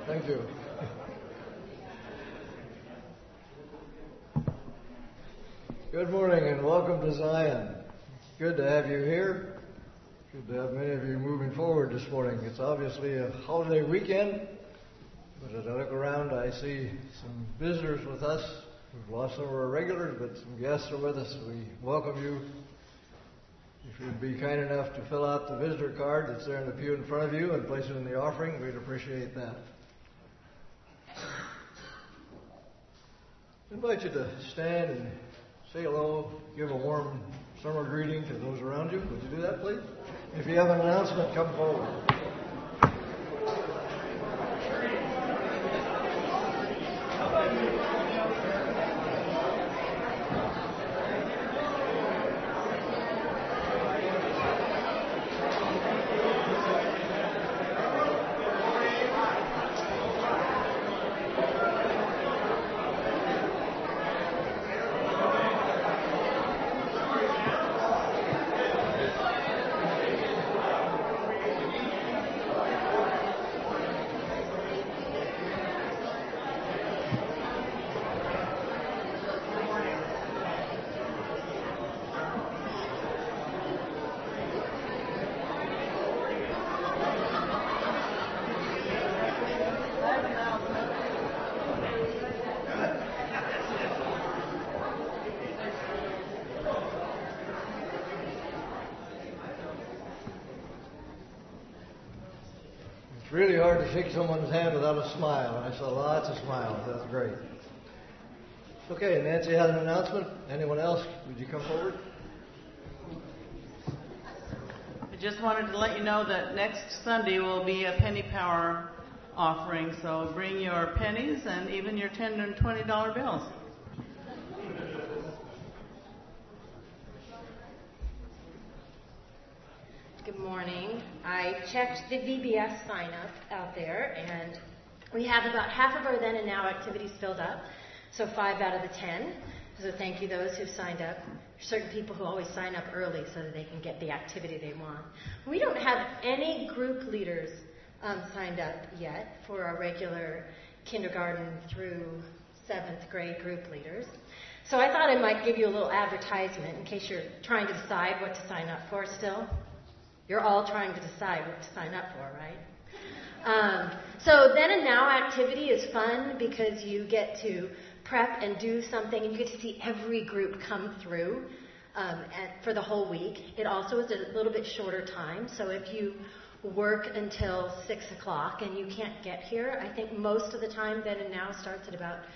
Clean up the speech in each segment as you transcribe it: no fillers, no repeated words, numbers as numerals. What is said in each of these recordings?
Thank you. Good morning and welcome to Zion. Good to have you here. Good to have many of you moving forward this morning. It's obviously a holiday weekend, but as I look around, I see some visitors with us. We've lost some of our regulars, but some guests are with us. We welcome you. If you'd be kind enough to fill out the visitor card that's there in the pew in front of you and place it in the offering, we'd appreciate that. I invite you to stand and say hello, give a warm summer greeting to those around you. Would you do that, please? If you have an announcement, come forward. It's really hard to shake someone's hand without a smile, and I saw lots of smiles. That's great. Okay, Nancy had an announcement. Anyone else? Would you come forward? I just wanted to let you know that next Sunday will be a penny power offering, so bring your pennies and even your $10 and $20 bills. Good morning. I checked the VBS sign-up out there, and we have about half of our then and now activities filled up, so 5 out of the 10. So thank you those who've signed up. There's certain people who always sign up early so that they can get the activity they want. We don't have any group leaders signed up yet for our regular kindergarten through 7th grade group leaders. So I thought I might give you a little advertisement in case you're trying to decide what to sign up for still. You're all trying to decide what to sign up for, right? So then and now activity is fun because you get to prep and do something, and you get to see every group come through for the whole week. It also is a little bit shorter time, so if you work until 6 o'clock and you can't get here, I think most of the time then and now starts at about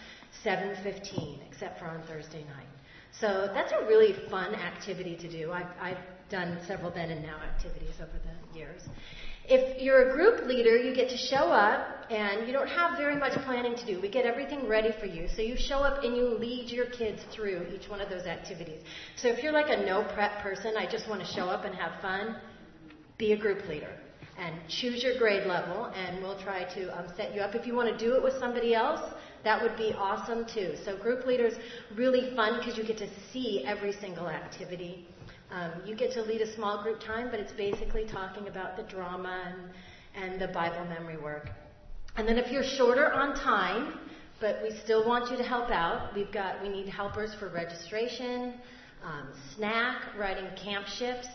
7:15, except for on Thursday night. So that's a really fun activity to do. I've done several then and now activities over the years. If you're a group leader, you get to show up, and you don't have very much planning to do. We get everything ready for you. So you show up and you lead your kids through each one of those activities. So if you're like a no prep person, I just want to show up and have fun, be a group leader. And choose your grade level, and we'll try to set you up. If you want to do it with somebody else, that would be awesome too. So group leaders, really fun because you get to see every single activity. You get to lead a small group time, but it's basically talking about the drama and the Bible memory work. And then if you're shorter on time, but we still want you to help out, we need helpers for registration, snack, writing camp shifts.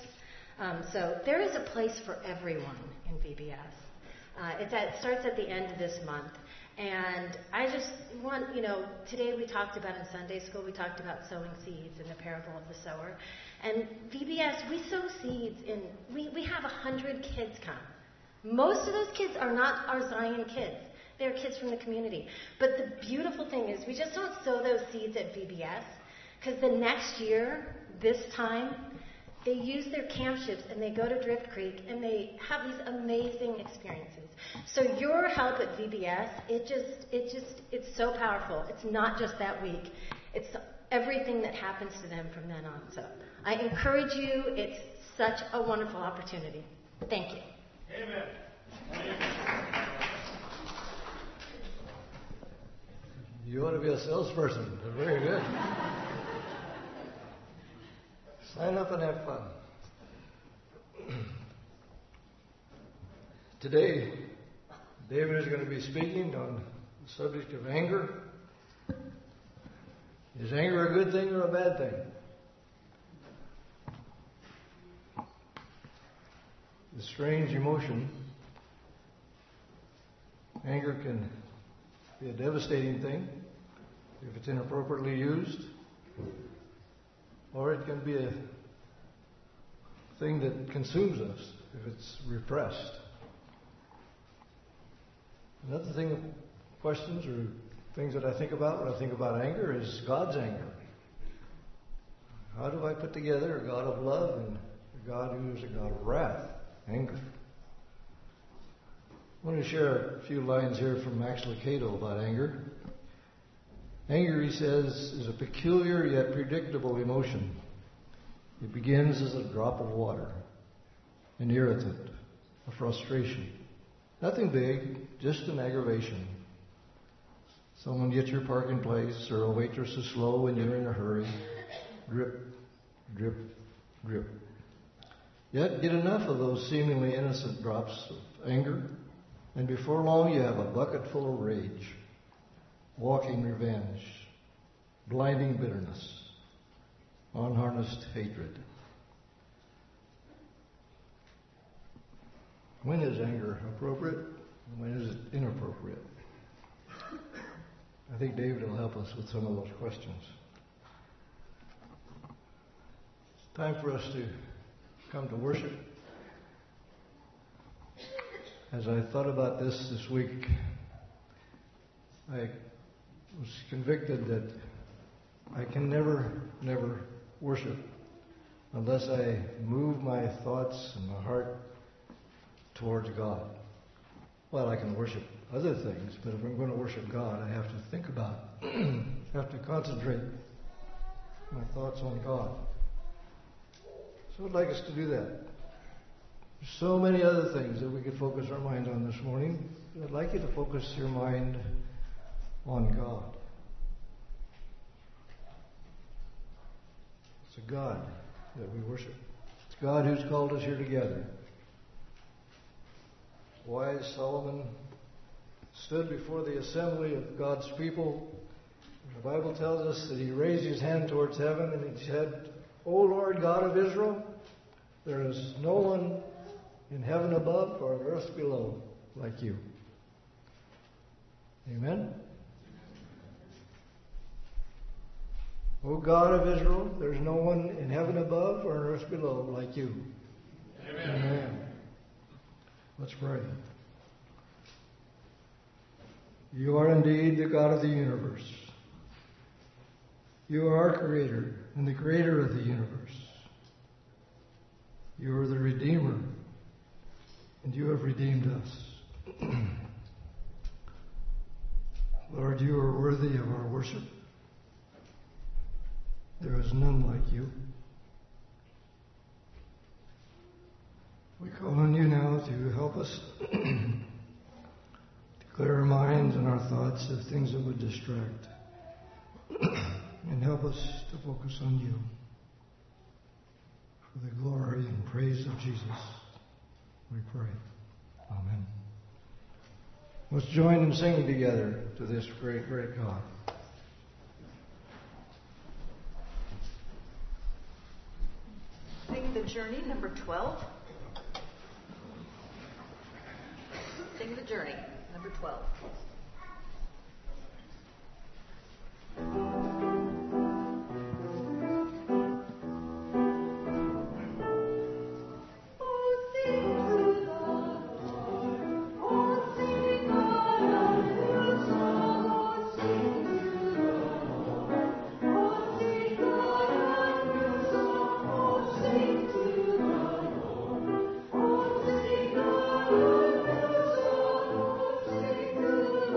So there is a place for everyone in VBS. It starts at the end of this month. And I just want, today we talked about in Sunday school, we talked about sowing seeds in the parable of the sower. And VBS, we sow seeds we have 100 kids come. Most of those kids are not our Zion kids. They're kids from the community. But the beautiful thing is we just don't sow those seeds at VBS, because the next year, this time, they use their camp shifts and they go to Drift Creek and they have these amazing experiences. So your help at VBS, it's so powerful. It's not just that week. It's everything that happens to them from then on. So I encourage you. It's such a wonderful opportunity. Thank you. Amen. You ought to be a salesperson. Very good. Sign up and have fun. Today David is going to be speaking on the subject of anger. Is anger a good thing or a bad thing? The strange emotion. Anger can be a devastating thing if it's inappropriately used, or it can be a thing that consumes us if it's repressed. Another thing, questions or things that I think about when I think about anger is God's anger. How do I put together a God of love and a God who is a God of wrath, anger? I want to share a few lines here from Max Lucado about anger. Anger, he says, is a peculiar yet predictable emotion. It begins as a drop of water, an irritant, a frustration. Nothing big, just an aggravation. Someone gets your parking place, or a waitress is slow when you're in a hurry. Drip, drip, drip. Yet get enough of those seemingly innocent drops of anger, and before long you have a bucket full of rage, walking revenge, blinding bitterness, unharnessed hatred. When is anger appropriate and when is it inappropriate? I think David will help us with some of those questions. It's time for us to come to worship. As I thought about this week, I was convicted that I can never worship unless I move my thoughts and my heart towards God. Well, I can worship other things, but if I'm going to worship God, I have to think about it. I have to concentrate my thoughts on God. So I'd like us to do that. There's so many other things that we could focus our mind on this morning. I'd like you to focus your mind on God. It's a God that we worship. It's God who's called us here together. Wise Solomon stood before the assembly of God's people. The Bible tells us that he raised his hand towards heaven and he said, O Lord God of Israel, there is no one in heaven above or on earth below like you. Amen? O God of Israel, there is no one in heaven above or on earth below like you. Amen. Amen. Let's pray. You are indeed the God of the universe. You are our Creator and the Creator of the universe. You are the Redeemer, and you have redeemed us. Lord, you are worthy of our worship. There is none like you. We call on you now to help us to clear our minds and our thoughts of things that would distract and help us to focus on you for the glory and praise of Jesus. We pray. Amen. Let's join in singing together to this great, great God. Sing the Journey, number 12. Sing the Journey, number 12. Thank you.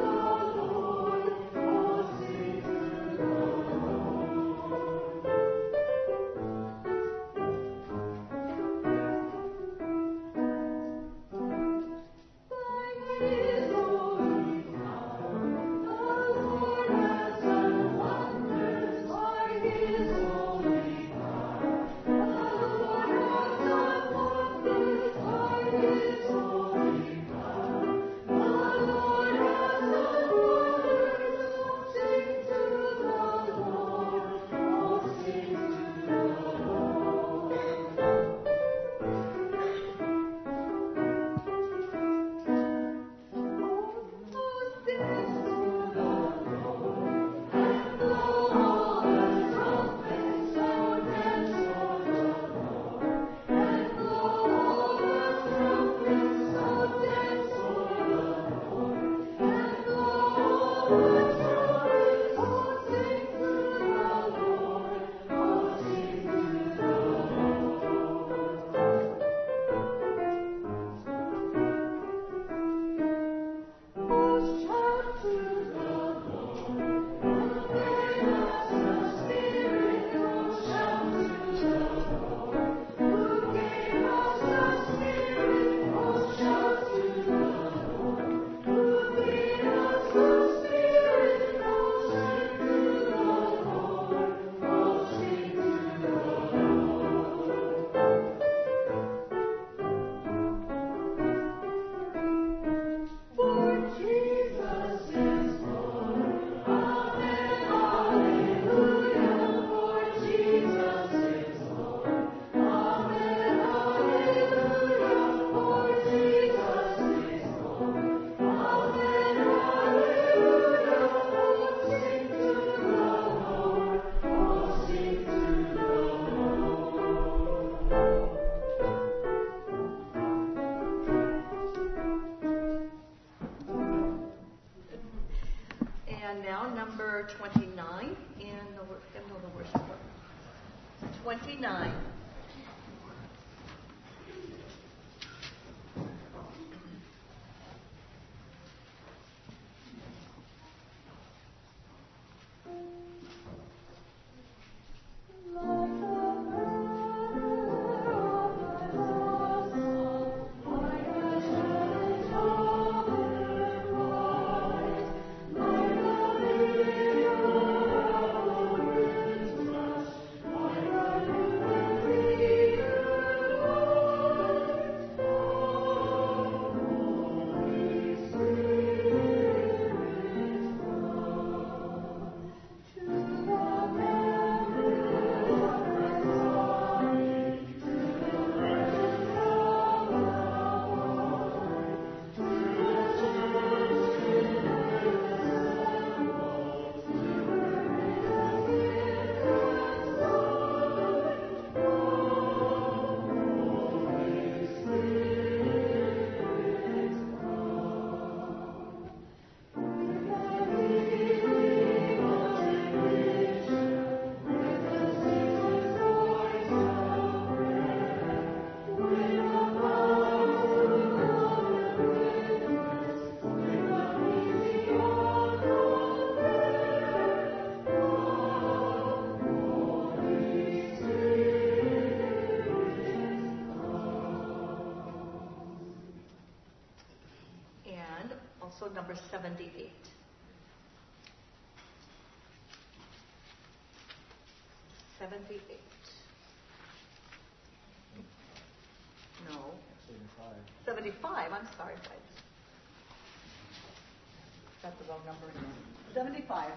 And now number 29 in the hymnal of the worship book. 29. Also number 78. No. 75. I'm sorry. That's the wrong number. 75.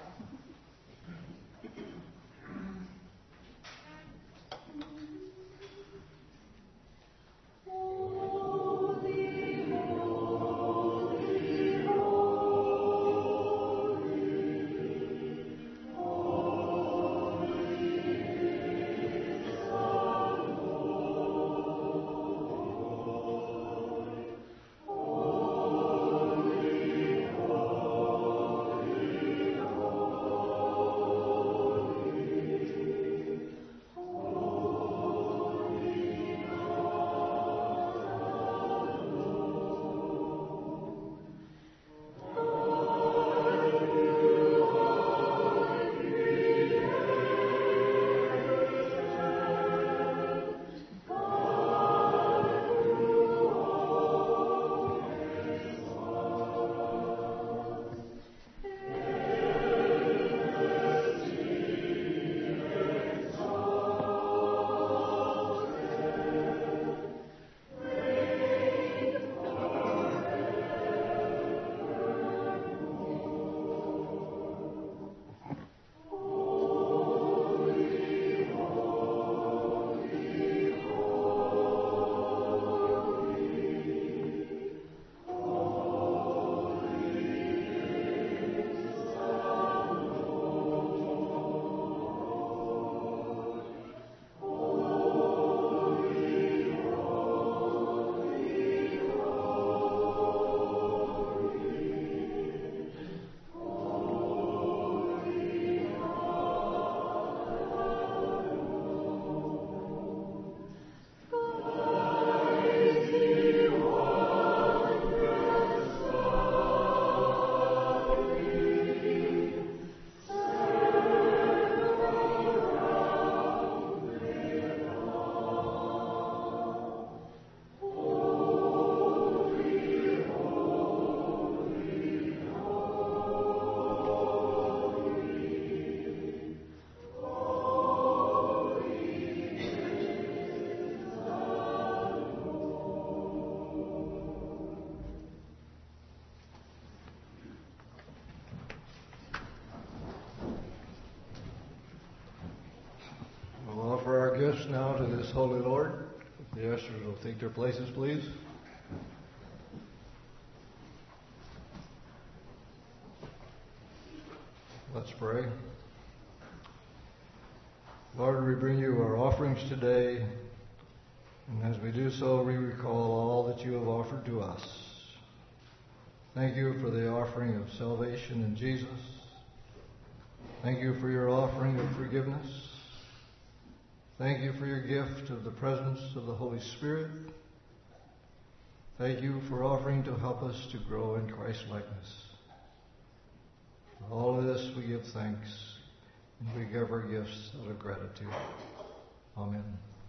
this holy Lord. The ushers will take their places, please. Let's pray. Lord, we bring you our offerings today, and as we do so, we recall all that you have offered to us. Thank you for the offering of salvation in Jesus. Thank you for your offering of forgiveness. Thank you for your gift of the presence of the Holy Spirit. Thank you for offering to help us to grow in Christ-likeness. For all of this we give thanks, and we give our gifts out of gratitude. Amen.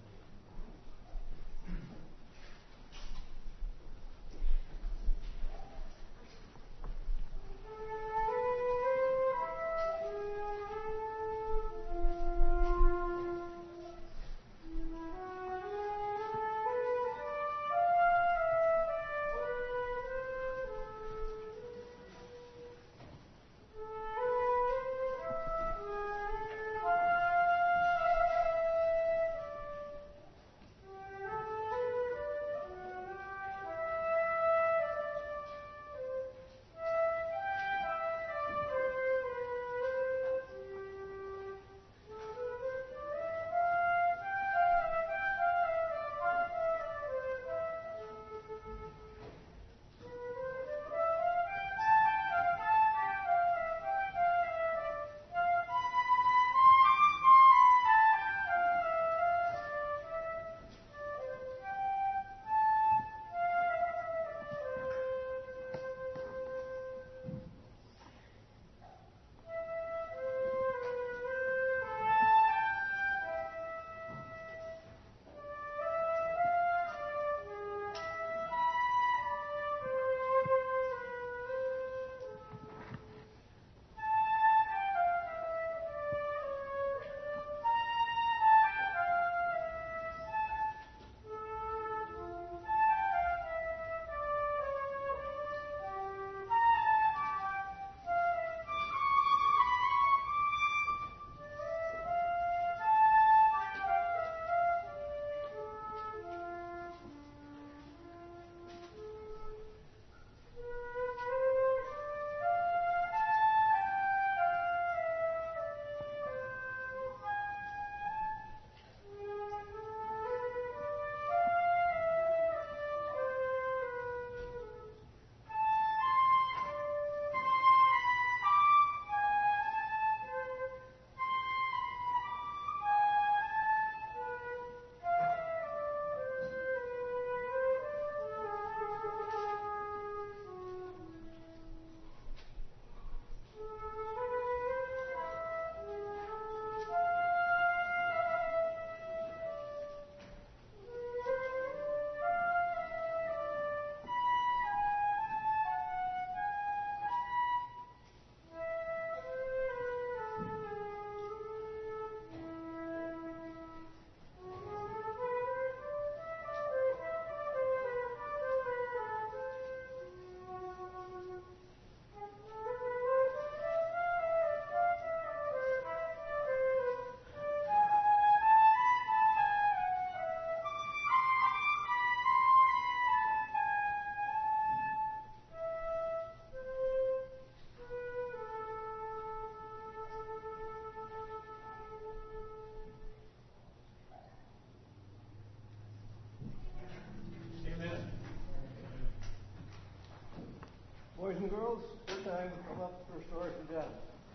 Boys and girls, this time come up for a story from John.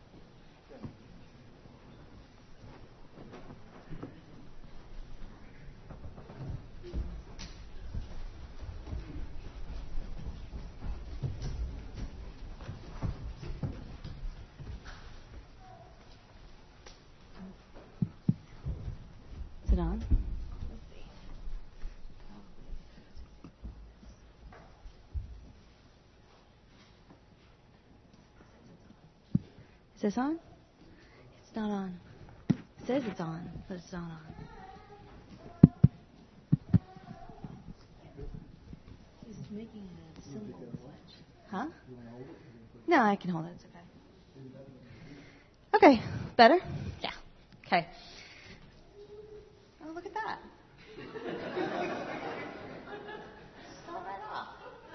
Okay. Is it on? Is this on? It's not on. It says it's on, but it's not on. He's making a simple switch. Huh? No, I can hold it. It's okay. Okay. Better? Yeah. Okay. Oh, look at that. Start right off.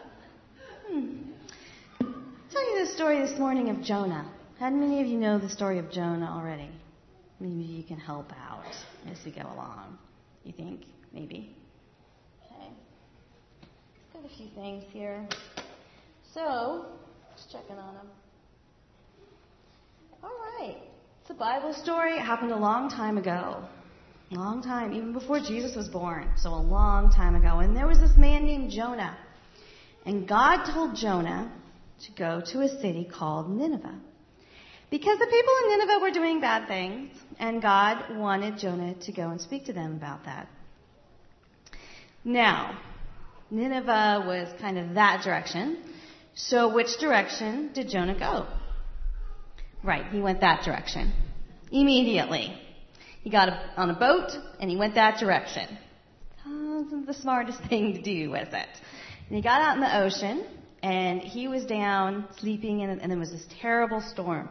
Tell you the story this morning of Jonah. How many of you know the story of Jonah already? Maybe you can help out as we go along. You think? Maybe? Okay. Got a few things here. So, just checking on them. All right. It's a Bible story. It happened a long time ago. Long time, even before Jesus was born. So a long time ago. And there was this man named Jonah. And God told Jonah to go to a city called Nineveh. Because the people in Nineveh were doing bad things, and God wanted Jonah to go and speak to them about that. Now, Nineveh was kind of that direction. So which direction did Jonah go? Right, he went that direction. Immediately. He got on a boat, and he went that direction. Wasn't the smartest thing to do, was it? And he got out in the ocean, and he was down sleeping, and there was this terrible storm.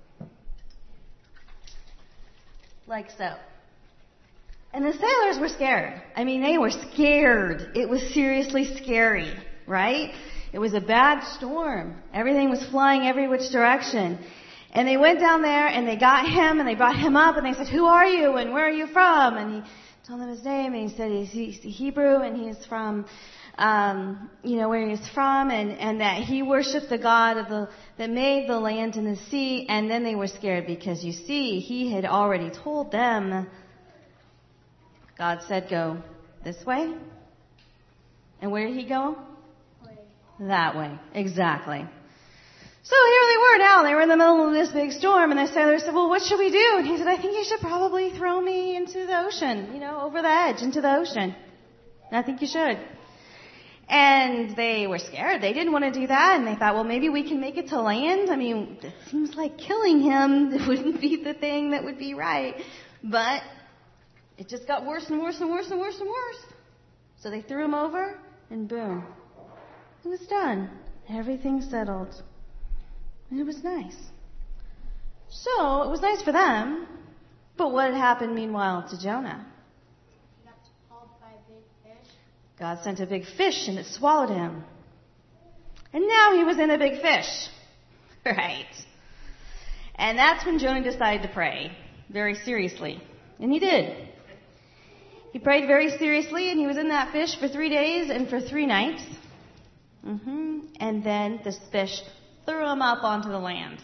Like so. And the sailors were scared. I mean, they were scared. It was seriously scary, right? It was a bad storm. Everything was flying every which direction. And they went down there, and they got him, and they brought him up, and they said, "Who are you, and where are you from?" And he told them his name, and he said he's Hebrew, and he's from, where he's from, and that he worshipped the God that made the land and the sea. And then they were scared because, you see, he had already told them, God said, go this way. And where did he go? That way. Exactly. So here they were now. They were in the middle of this big storm, and the sailor said, "Well, what should we do?" And he said, "I think you should probably throw me into the ocean, over the edge, into the ocean. I think you should." And they were scared. They didn't want to do that, and they thought, well, maybe we can make it to land. I mean, it seems like killing him wouldn't be the thing that would be right. But it just got worse and worse and worse and worse and worse. So they threw him over, and boom. It was done. Everything settled. And it was nice. So it was nice for them. But what had happened meanwhile to Jonah? He got swallowed by a big fish. God sent a big fish and it swallowed him. And now he was in a big fish. Right. And that's when Jonah decided to pray very seriously. And he did. He prayed very seriously, and he was in that fish for 3 days and for 3 nights. And then this fish threw him up onto the land.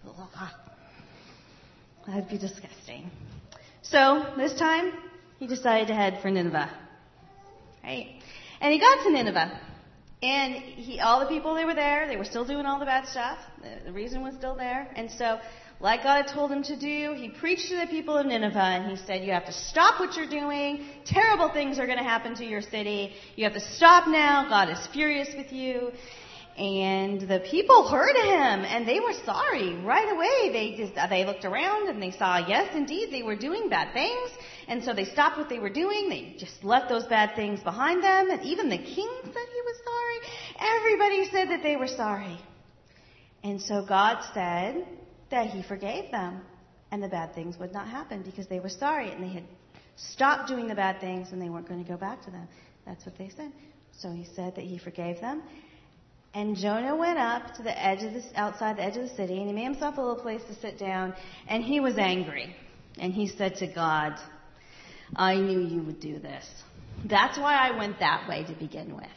That'd be disgusting. So this time, he decided to head for Nineveh. Right? And he got to Nineveh. And all the people that were there, they were still doing all the bad stuff. The reason was still there. And so, like God had told him to do, he preached to the people of Nineveh, and he said, you have to stop what you're doing. Terrible things are going to happen to your city. You have to stop now. God is furious with you. And the people heard him, and they were sorry right away. They looked around, and they saw, yes, indeed, they were doing bad things. And so they stopped what they were doing. They just left those bad things behind them. And even the king said he was sorry. Everybody said that they were sorry. And so God said that he forgave them, and the bad things would not happen because they were sorry, and they had stopped doing the bad things, and they weren't going to go back to them. That's what they said. So he said that he forgave them. And Jonah went up to the edge of outside the edge of the city, and he made himself a little place to sit down, and he was angry. And he said to God, I knew you would do this. That's why I went that way to begin with.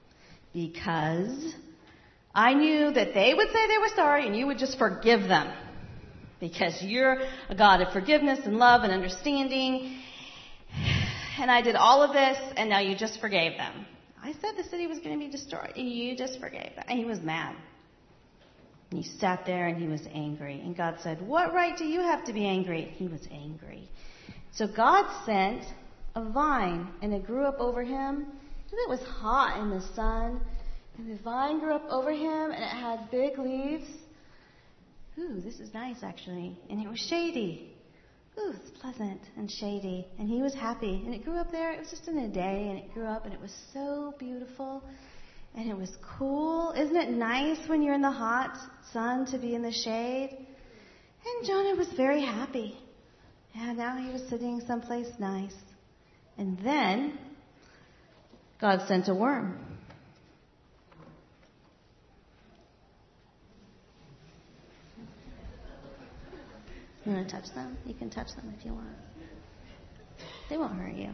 Because I knew that they would say they were sorry, and you would just forgive them. Because you're a God of forgiveness and love and understanding. And I did all of this, and now you just forgave them. I said the city was going to be destroyed, and you just forgave them. And he was mad. And he sat there, and he was angry. And God said, what right do you have to be angry? He was angry. So God sent a vine, and it grew up over him. It was hot in the sun. And the vine grew up over him, and it had big leaves. Ooh, this is nice, actually. And it was shady. Ooh, it's pleasant and shady. And he was happy. And it grew up there. It was just in a day, and it grew up, and it was so beautiful. And it was cool. Isn't it nice when you're in the hot sun to be in the shade? And Jonah was very happy. And now he was sitting someplace nice. And then God sent a worm. You want to touch them? You can touch them if you want. They won't hurt you.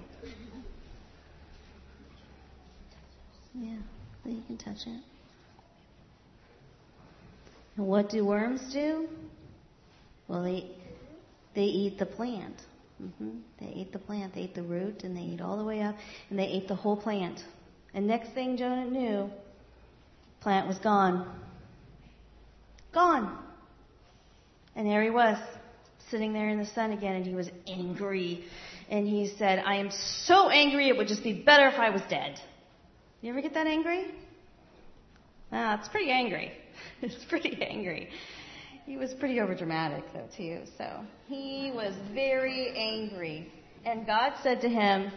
Yeah, you can touch it. And what do worms do? Well, they eat the plant. They ate the plant. They ate the root, and they ate all the way up, and they ate the whole plant. And next thing Jonah knew, plant was gone. Gone. And there he was, sitting there in the sun again, and he was angry. And he said, I am so angry, it would just be better if I was dead. You ever get that angry? It's pretty angry. It's pretty angry. He was pretty overdramatic, though, too. So he was very angry. And God said to him,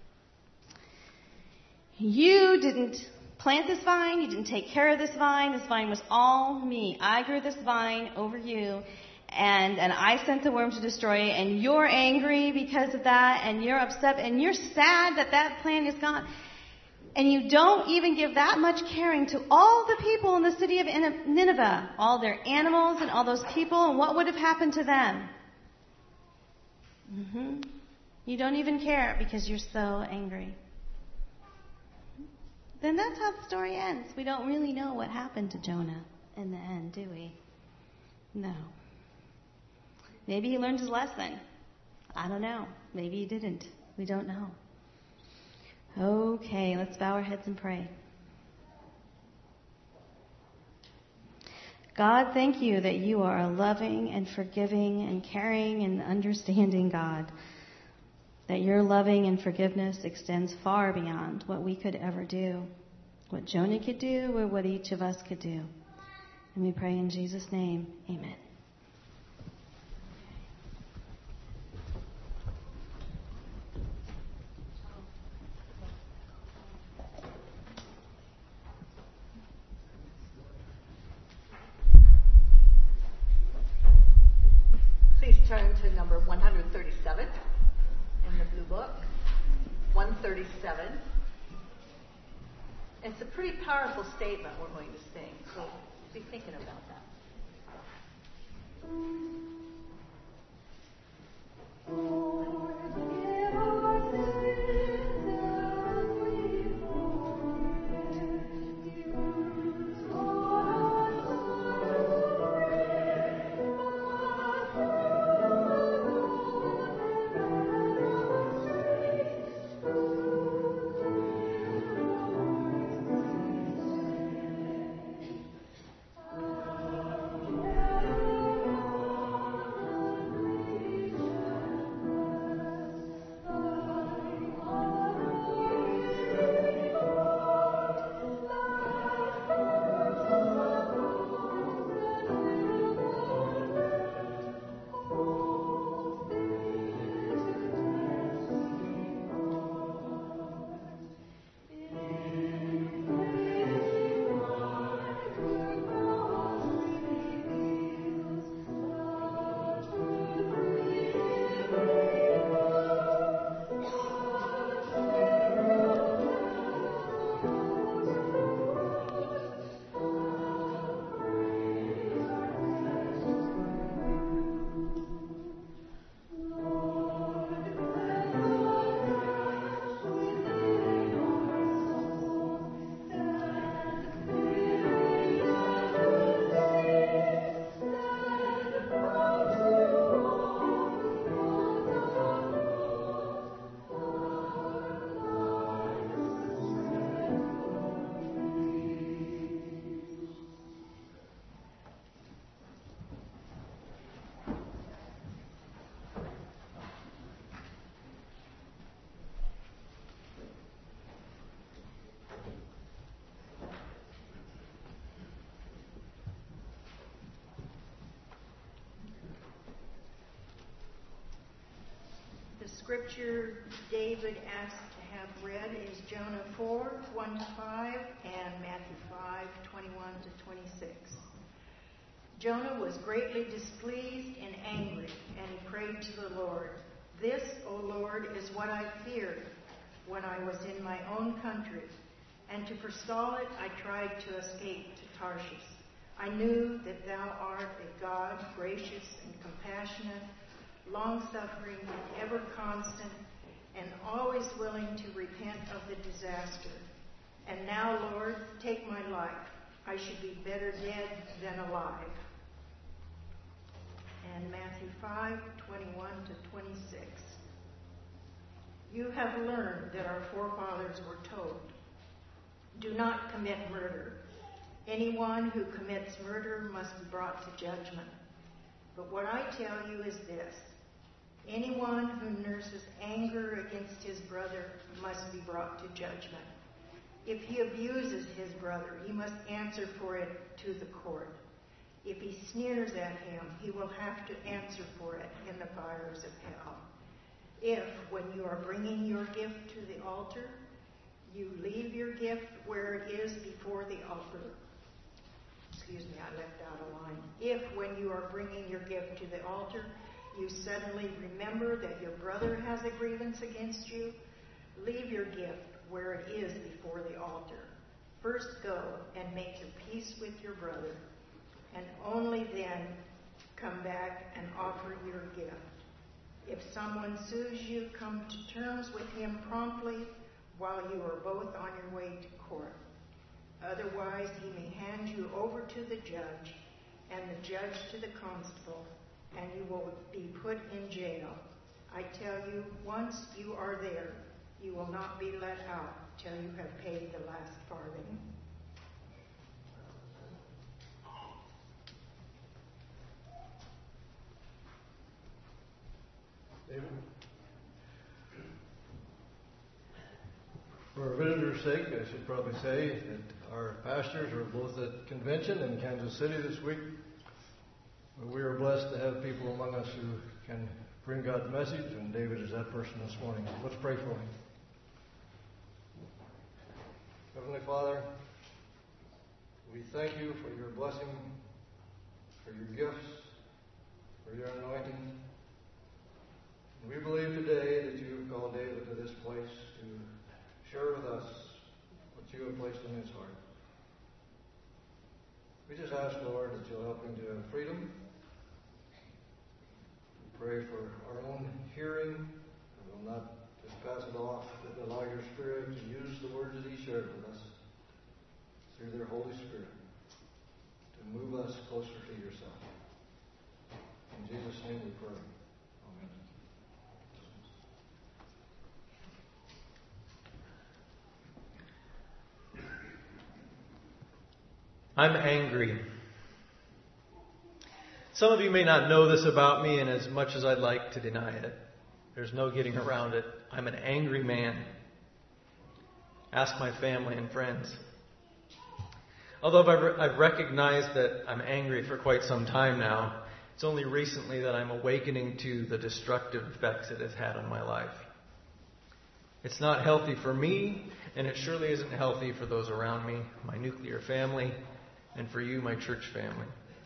you didn't plant this vine. You didn't take care of this vine. This vine was all me. I grew this vine over you. And I sent the worm to destroy it. And you're angry because of that. And you're upset. And you're sad that that plant is gone. And you don't even give that much caring to all the people in the city of Nineveh, all their animals and all those people, and what would have happened to them. You don't even care because you're so angry. Then that's how the story ends. We don't really know what happened to Jonah in the end, do we? No. Maybe he learned his lesson. I don't know. Maybe he didn't. We don't know. Okay, let's bow our heads and pray. God, thank you that you are a loving and forgiving and caring and understanding God. That your loving and forgiveness extends far beyond what we could ever do, what Jonah could do, or what each of us could do. And we pray in Jesus' name, amen. Please turn to number 137 in the Blue Book. 137. It's a pretty powerful statement we're going to sing, so be thinking about that. Scripture David asked to have read is Jonah 4, 1-5, and Matthew 5, 21-26. Jonah was greatly displeased and angry, and he prayed to the Lord, "This, O Lord, is what I feared. when I was in my own country, and to forestall it I tried to escape to Tarshish. I knew that thou art a God gracious and compassionate, long-suffering and ever constant, and always willing to repent of the disaster. And now, Lord, take my life. I should be better dead than alive. And Matthew 5:21 to 26. You have learned that our forefathers were told, do not commit murder. Anyone who commits murder must be brought to judgment. But what I tell you is this. Anyone who nurses anger against his brother must be brought to judgment. If he abuses his brother, he must answer for it to the court. If he sneers at him, he will have to answer for it in the fires of hell. If, when you are bringing your gift to the altar, you leave your gift where it is before the altar. Excuse me, I left out a line. If, when you are bringing your gift to the altar, you suddenly remember that your brother has a grievance against you, leave your gift where it is before the altar. First go and make your peace with your brother, and only then come back and offer your gift. If someone sues you, come to terms with him promptly while you are both on your way to court. Otherwise, he may hand you over to the judge, and the judge to the constable, and you will be put in jail. I tell you, once you are there, you will not be let out till you have paid the last farthing. David? For a visitor's sake, I should probably say that our pastors are both at convention in Kansas City this week. We are blessed to have people among us who can bring God's message, and David is that person this morning. Let's pray for him. Heavenly Father, we thank you for your blessing, for your gifts, for your anointing. And we believe today that you have called David to this place to share with us what you have placed in his heart. We just ask, Lord, that you'll help him to have freedom. We pray for our own hearing, that we'll not just pass it off, but allow your Spirit to use the words that he shared with us through their Holy Spirit to move us closer to yourself. In Jesus' name we pray. Amen. I'm angry. Some of you may not know this about me, and as much as I'd like to deny it, there's no getting around it. I'm an angry man. Ask my family and friends. Although I've recognized that I'm angry for quite some time now, it's only recently that I'm awakening to the destructive effects it has had on my life. It's not healthy for me, and it surely isn't healthy for those around me, my nuclear family, and for you, my church family.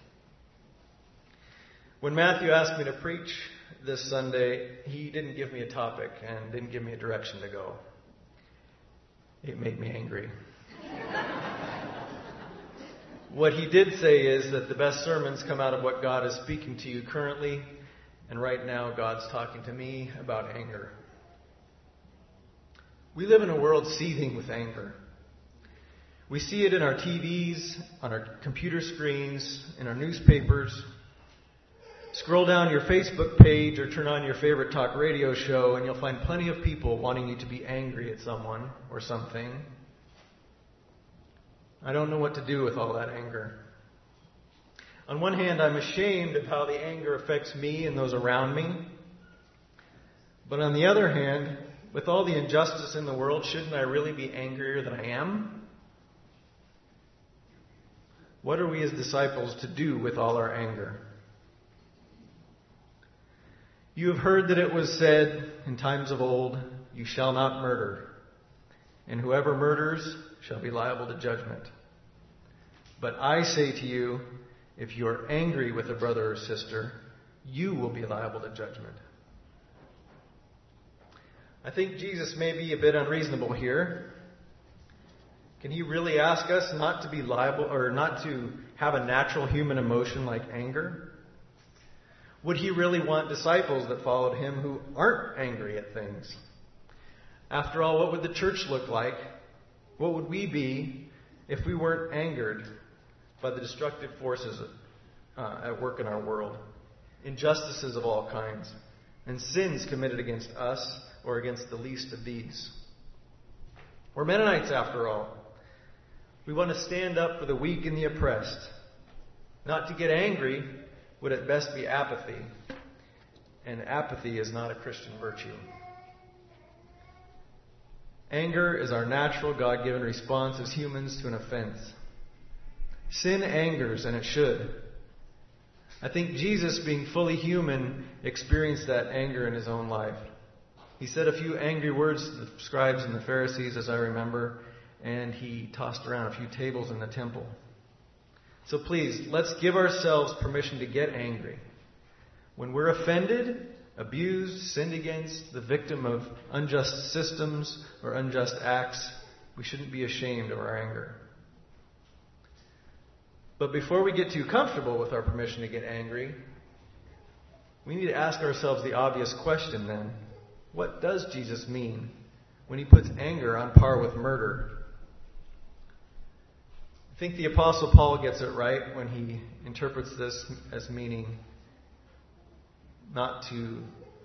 When Matthew asked me to preach this Sunday, he didn't give me a topic and didn't give me a direction to go. It made me angry. What he did say is that the best sermons come out of what God is speaking to you currently, and right now God's talking to me about anger. We live in a world seething with anger. We see it in our TVs, on our computer screens, in our newspapers. Scroll down your Facebook page or turn on your favorite talk radio show and you'll find plenty of people wanting you to be angry at someone or something. I don't know what to do with all that anger. On one hand, I'm ashamed of how the anger affects me and those around me. But on the other hand, with all the injustice in the world, shouldn't I really be angrier than I am? What are we as disciples to do with all our anger? You have heard that it was said in times of old, you shall not murder, and whoever murders shall be liable to judgment. But I say to you, if you are angry with a brother or sister, you will be liable to judgment. I think Jesus may be a bit unreasonable here. Can he really ask us not to be liable or not to have a natural human emotion like anger? Would he really want disciples that followed him who aren't angry at things? After all, what would the church look like? What would we be if we weren't angered by the destructive forces at work in our world? Injustices of all kinds, and sins committed against us or against the least of these. We're Mennonites, after all. We want to stand up for the weak and the oppressed. Not to get angry would at best be apathy, and apathy is not a Christian virtue. Anger is our natural, God-given response as humans to an offense. Sin angers, and it should. I think Jesus, being fully human, experienced that anger in his own life. He said a few angry words to the scribes and the Pharisees, as I remember, and he tossed around a few tables in the temple. So please, let's give ourselves permission to get angry. When we're offended, abused, sinned against, the victim of unjust systems or unjust acts, we shouldn't be ashamed of our anger. But before we get too comfortable with our permission to get angry, we need to ask ourselves the obvious question then. What does Jesus mean when he puts anger on par with murder? I think the Apostle Paul gets it right when he interprets this as meaning not to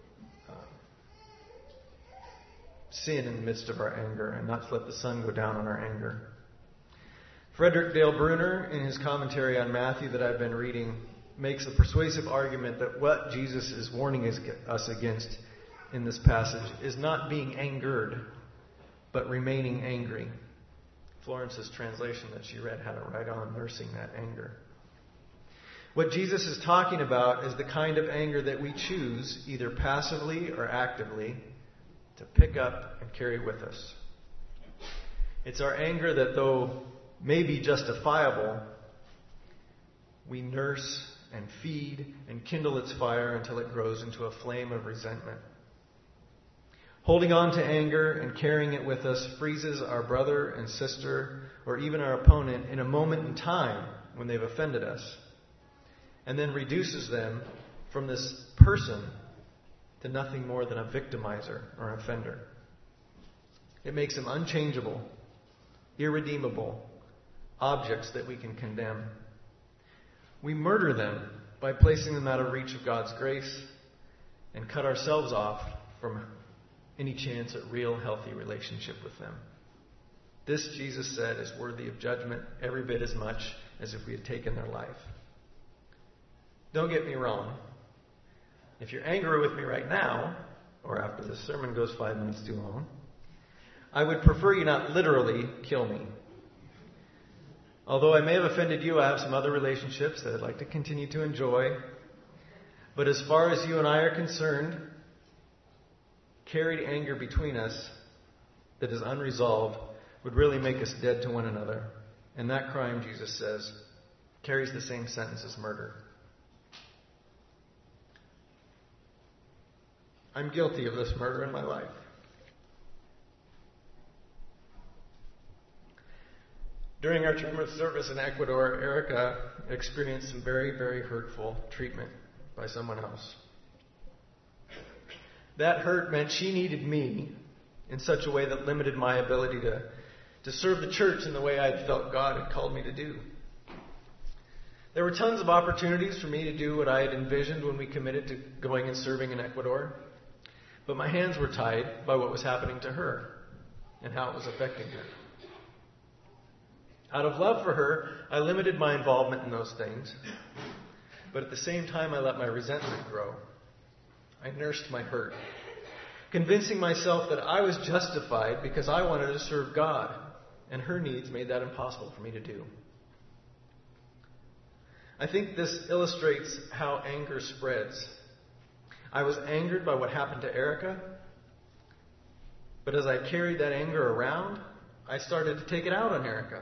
sin in the midst of our anger and not to let the sun go down on our anger. Frederick Dale Bruner, in his commentary on Matthew that I've been reading, makes a persuasive argument that what Jesus is warning us against in this passage is not being angered, but remaining angry. Florence's translation that she read had it right on, nursing that anger. What Jesus is talking about is the kind of anger that we choose, either passively or actively, to pick up and carry with us. It's our anger that, though maybe justifiable, we nurse and feed and kindle its fire until it grows into a flame of resentment. Holding on to anger and carrying it with us freezes our brother and sister or even our opponent in a moment in time when they've offended us, and then reduces them from this person to nothing more than a victimizer or an offender. It makes them unchangeable, irredeemable objects that we can condemn. We murder them by placing them out of reach of God's grace and cut ourselves off from any chance at real healthy relationship with them. This, Jesus said, is worthy of judgment every bit as much as if we had taken their life. Don't get me wrong. If you're angry with me right now, or after this sermon goes 5 minutes too long, I would prefer you not literally kill me. Although I may have offended you, I have some other relationships that I'd like to continue to enjoy. But as far as you and I are concerned, carried anger between us that is unresolved would really make us dead to one another. And that crime, Jesus says, carries the same sentence as murder. I'm guilty of this murder in my life. During our term of service in Ecuador, Erica experienced some very, very hurtful treatment by someone else. That hurt meant she needed me in such a way that limited my ability to serve the church in the way I felt God had called me to do. There were tons of opportunities for me to do what I had envisioned when we committed to going and serving in Ecuador, but my hands were tied by what was happening to her and how it was affecting her. Out of love for her, I limited my involvement in those things, but at the same time I let my resentment grow. I nursed my hurt, convincing myself that I was justified because I wanted to serve God, and her needs made that impossible for me to do. I think this illustrates how anger spreads. I was angered by what happened to Erica, but as I carried that anger around, I started to take it out on Erica.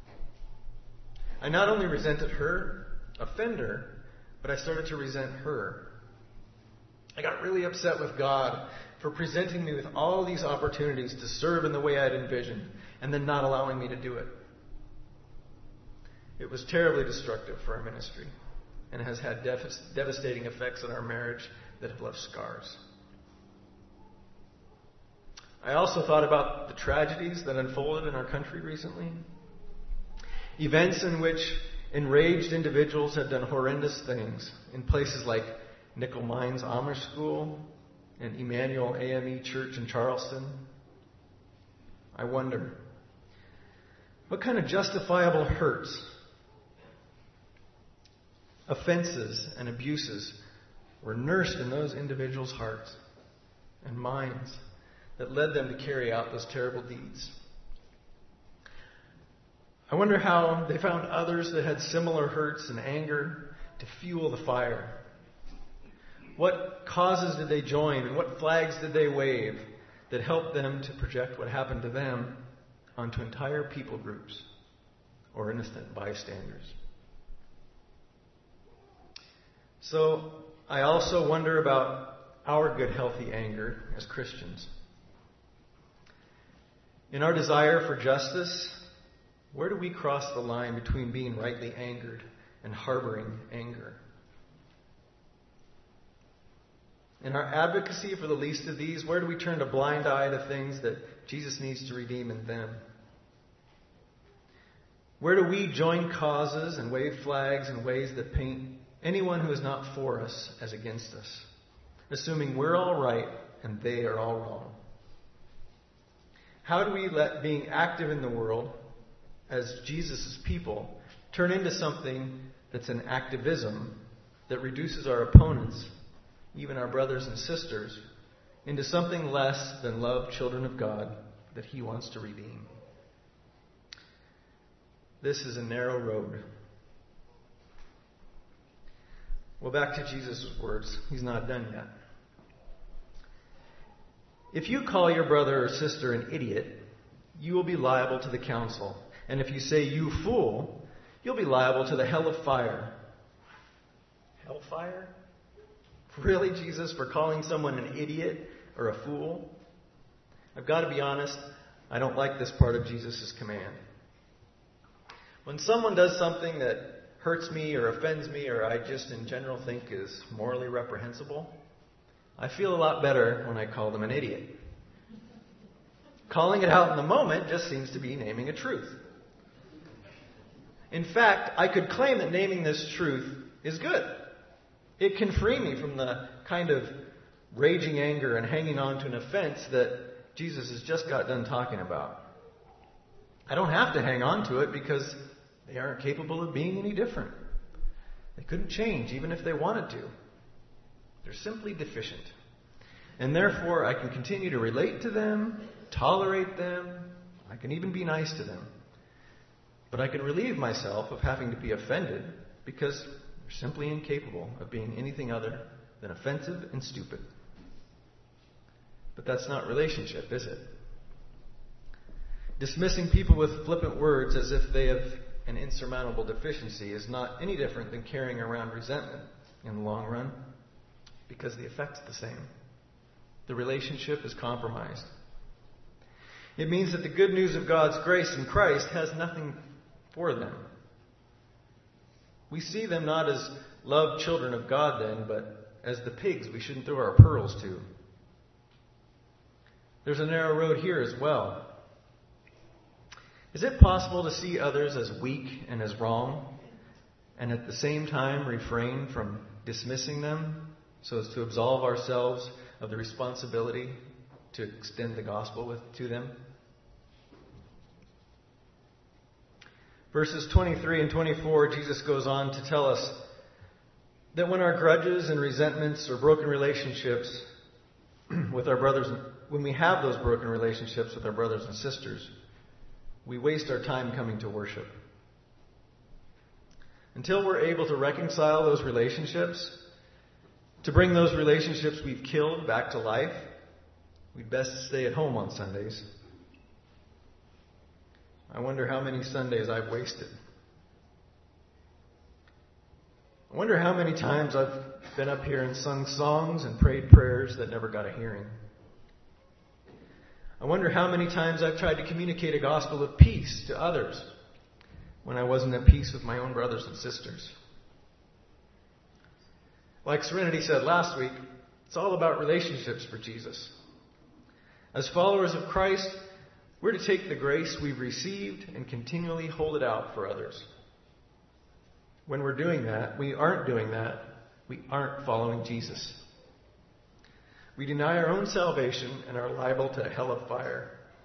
I not only resented her offender, but I started to resent her. I got really upset with God for presenting me with all these opportunities to serve in the way I'd envisioned, and then not allowing me to do it. It was terribly destructive for our ministry, and has had devastating effects on our marriage that have left scars. I also thought about the tragedies that unfolded in our country recently. Events in which enraged individuals have done horrendous things in places like Nickel Mines Amish School and Emmanuel AME Church in Charleston. I wonder, what kind of justifiable hurts, offenses, and abuses were nursed in those individuals' hearts and minds that led them to carry out those terrible deeds? I wonder how they found others that had similar hurts and anger to fuel the fire. What causes did they join, and what flags did they wave that helped them to project what happened to them onto entire people groups or innocent bystanders? So I also wonder about our good, healthy anger as Christians. In our desire for justice, where do we cross the line between being rightly angered and harboring anger? In our advocacy for the least of these, where do we turn a blind eye to things that Jesus needs to redeem in them? Where do we join causes and wave flags in ways that paint anyone who is not for us as against us, assuming we're all right and they are all wrong? How do we let being active in the world as Jesus' people turn into something that's an activism that reduces our opponents, even our brothers and sisters, into something less than loved children of God that He wants to redeem? This is a narrow road. Well, back to Jesus' words. He's not done yet. If you call your brother or sister an idiot, you will be liable to the council. And if you say, you fool, you'll be liable to the hell of fire. Hellfire? Really, Jesus, for calling someone an idiot or a fool? I've got to be honest, I don't like this part of Jesus' command. When someone does something that hurts me or offends me, or I just in general think is morally reprehensible, I feel a lot better when I call them an idiot. Calling it out in the moment just seems to be naming a truth. In fact, I could claim that naming this truth is good. It can free me from the kind of raging anger and hanging on to an offense that Jesus has just got done talking about. I don't have to hang on to it because they aren't capable of being any different. They couldn't change even if they wanted to. They're simply deficient. And therefore, I can continue to relate to them, tolerate them. I can even be nice to them. But I can relieve myself of having to be offended because they're simply incapable of being anything other than offensive and stupid. But that's not relationship, is it? Dismissing people with flippant words as if they have an insurmountable deficiency is not any different than carrying around resentment in the long run, because the effect's the same. The relationship is compromised. It means that the good news of God's grace in Christ has nothing for them. We see them not as loved children of God then, but as the pigs we shouldn't throw our pearls to. There's a narrow road here as well. Is it possible to see others as weak and as wrong, and at the same time refrain from dismissing them so as to absolve ourselves of the responsibility to extend the gospel to them? Verses 23 and 24, Jesus goes on to tell us that when our grudges and resentments or broken relationships with our brothers, when we have those broken relationships with our brothers and sisters, we waste our time coming to worship. Until we're able to reconcile those relationships, to bring those relationships we've killed back to life, we'd best stay at home on Sundays. I wonder how many Sundays I've wasted. I wonder how many times I've been up here and sung songs and prayed prayers that never got a hearing. I wonder how many times I've tried to communicate a gospel of peace to others when I wasn't at peace with my own brothers and sisters. Like Serenity said last week, it's all about relationships for Jesus. As followers of Christ, we're to take the grace we've received and continually hold it out for others. When we're doing that, we aren't following Jesus. We deny our own salvation and are liable to a hell of fire.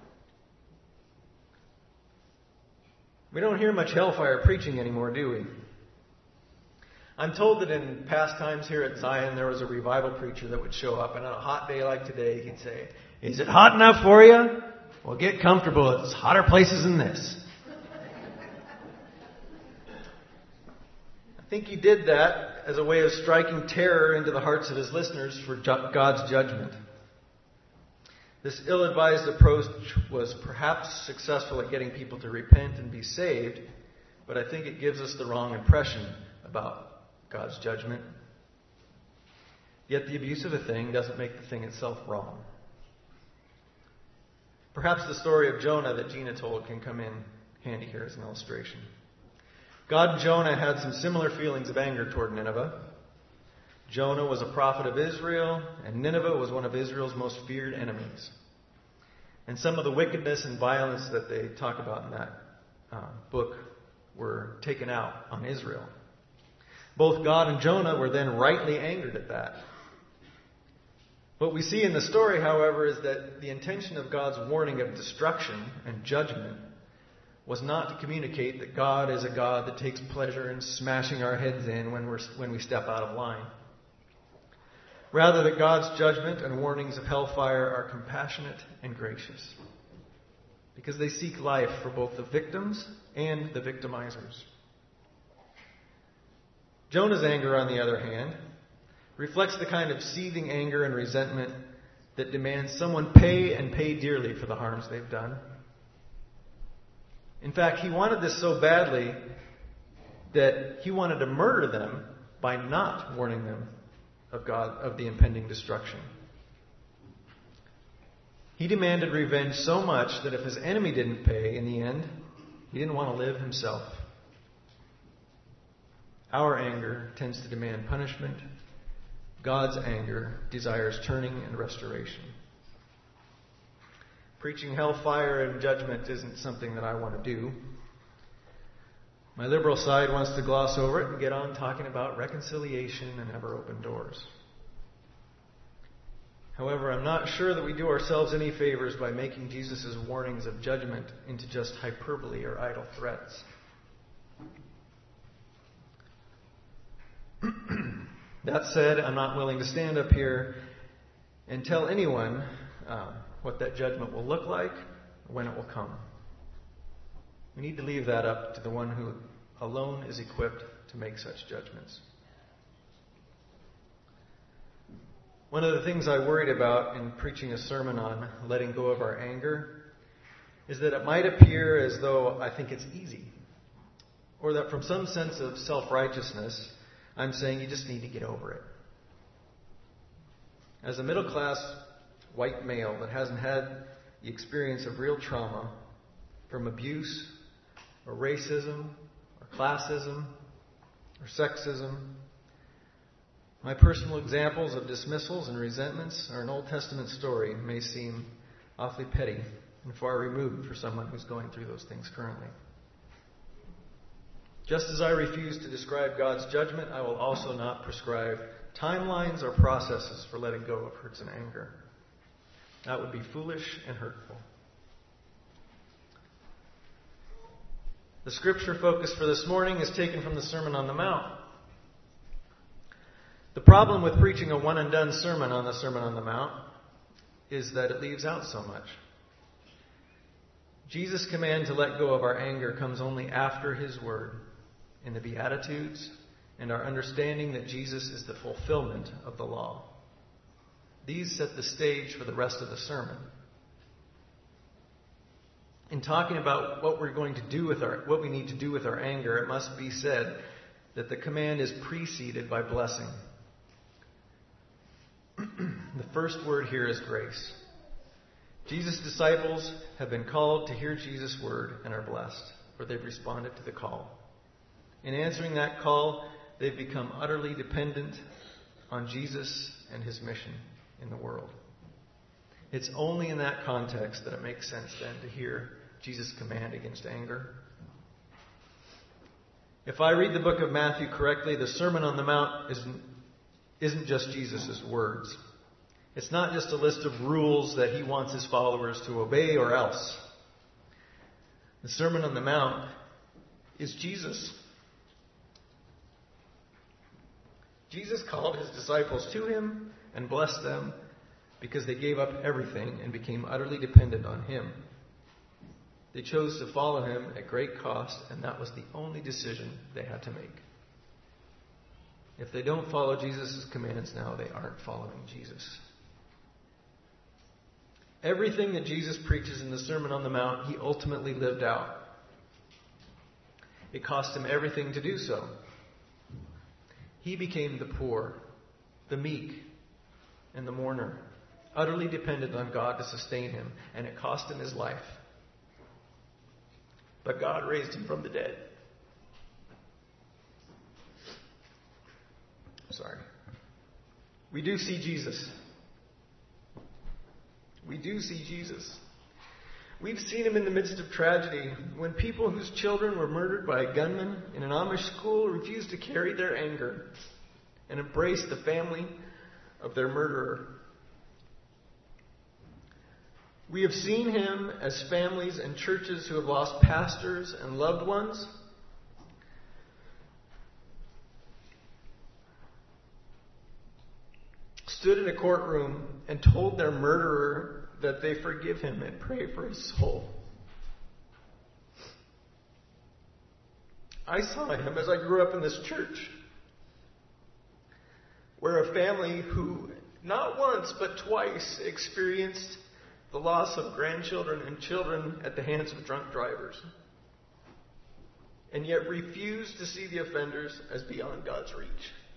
We don't hear much hellfire preaching anymore, do we? I'm told that in past times here at Zion, there was a revival preacher that would show up, and on a hot day like today, he'd say, "Is it hot enough for you? Well, get comfortable. It's hotter places than this." I think he did that as a way of striking terror into the hearts of his listeners for God's judgment. This ill-advised approach was perhaps successful at getting people to repent and be saved, but I think it gives us the wrong impression about God's judgment. Yet the abuse of a thing doesn't make the thing itself wrong. Perhaps the story of Jonah that Gina told can come in handy here as an illustration. God and Jonah had some similar feelings of anger toward Nineveh. Jonah was a prophet of Israel, and Nineveh was one of Israel's most feared enemies. And some of the wickedness and violence that they talk about in that book were taken out on Israel. Both God and Jonah were then rightly angered at that. What we see in the story, however, is that the intention of God's warning of destruction and judgment was not to communicate that God is a God that takes pleasure in smashing our heads in when we step out of line. Rather, that God's judgment and warnings of hellfire are compassionate and gracious, because they seek life for both the victims and the victimizers. Jonah's anger, on the other hand, reflects the kind of seething anger and resentment that demands someone pay and pay dearly for the harms they've done. In fact, he wanted this so badly that he wanted to murder them by not warning them of the impending destruction. He demanded revenge so much that if his enemy didn't pay in the end, he didn't want to live himself. Our anger tends to demand punishment. God's anger desires turning and restoration. Preaching hellfire and judgment isn't something that I want to do. My liberal side wants to gloss over it and get on talking about reconciliation and ever open doors. However, I'm not sure that we do ourselves any favors by making Jesus' warnings of judgment into just hyperbole or idle threats. That said, I'm not willing to stand up here and tell anyone what that judgment will look like or when it will come. We need to leave that up to the one who alone is equipped to make such judgments. One of the things I worried about in preaching a sermon on letting go of our anger is that it might appear as though I think it's easy, or that from some sense of self-righteousness, I'm saying you just need to get over it. As a middle-class white male that hasn't had the experience of real trauma from abuse or racism or classism or sexism, my personal examples of dismissals and resentments are an Old Testament story and may seem awfully petty and far removed for someone who's going through those things currently. Just as I refuse to describe God's judgment, I will also not prescribe timelines or processes for letting go of hurts and anger. That would be foolish and hurtful. The scripture focus for this morning is taken from the Sermon on the Mount. The problem with preaching a one-and-done sermon on the Sermon on the Mount is that it leaves out so much. Jesus' command to let go of our anger comes only after his word in the Beatitudes and our understanding that Jesus is the fulfillment of the law. These set the stage for the rest of the sermon. In talking about what we need to do with our anger, it must be said that the command is preceded by blessing. The first word here is grace. Jesus' disciples have been called to hear Jesus' word and are blessed, for they've responded to the call. In answering that call, they've become utterly dependent on Jesus and his mission in the world. It's only in that context that it makes sense then to hear Jesus' command against anger. If I read the book of Matthew correctly, the Sermon on the Mount isn't just Jesus' words. It's not just a list of rules that he wants his followers to obey or else. The Sermon on the Mount is Jesus. Jesus called his disciples to him and blessed them because they gave up everything and became utterly dependent on him. They chose to follow him at great cost, and that was the only decision they had to make. If they don't follow Jesus' commands now, they aren't following Jesus. Everything that Jesus preaches in the Sermon on the Mount, he ultimately lived out. It cost him everything to do so. He became the poor, the meek, and the mourner, utterly dependent on God to sustain him, and it cost him his life. But God raised him from the dead. We do see Jesus. We do see Jesus. We've seen him in the midst of tragedy, when people whose children were murdered by a gunman in an Amish school refused to carry their anger and embrace the family of their murderer. We have seen him as families and churches who have lost pastors and loved ones stood in a courtroom and told their murderer that they forgive him and pray for his soul. I saw him as I grew up in this church, where a family who not once but twice experienced the loss of grandchildren and children at the hands of drunk drivers, and yet refused to see the offenders as beyond God's reach.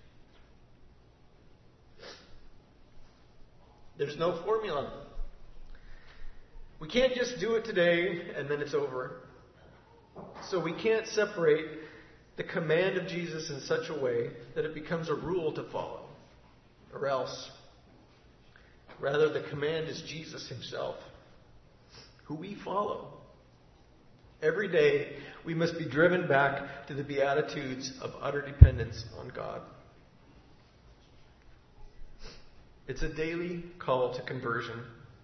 There's no formula. We can't just do it today and then it's over. So we can't separate the command of Jesus in such a way that it becomes a rule to follow, or else. Rather, the command is Jesus himself, who we follow. Every day, we must be driven back to the Beatitudes of utter dependence on God. It's a daily call to conversion.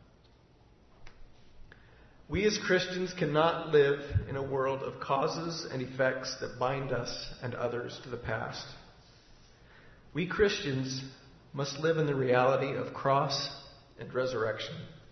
We as Christians cannot live in a world of causes and effects that bind us and others to the past. We Christians must live in the reality of cross and resurrection.